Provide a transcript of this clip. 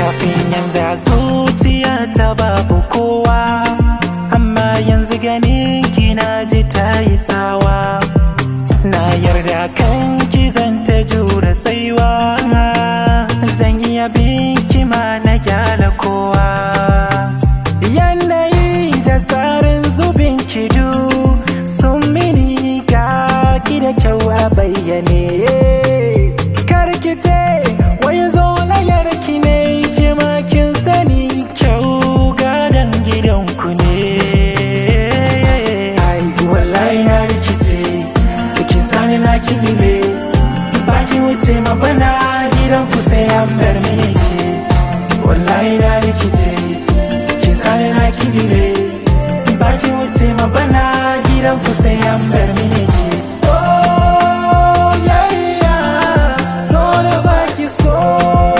kafin yanzu a zuciya ta babu kowa, amma yanzu ganin ki na ji ta yi tsawa. Na yarda kan ki zan ta jure tsaiwa, zan iya bin ki ma na gyala kowa. Yanayi da tsarin zubin ki du sun mini ga ki da kyau a bayyane. Karki ce wai zo layar ki ne, ki ma kin sani kyau gadon gidanku ne. Ai wallahi na rikice, kin sani na kiɗime, ba ki wuce ma bana gidanku sai an bar mini ke. Wallahi na rikice, kin sani na kiɗime, ba ki wuce ma bana gidanku sai an bar mini ke.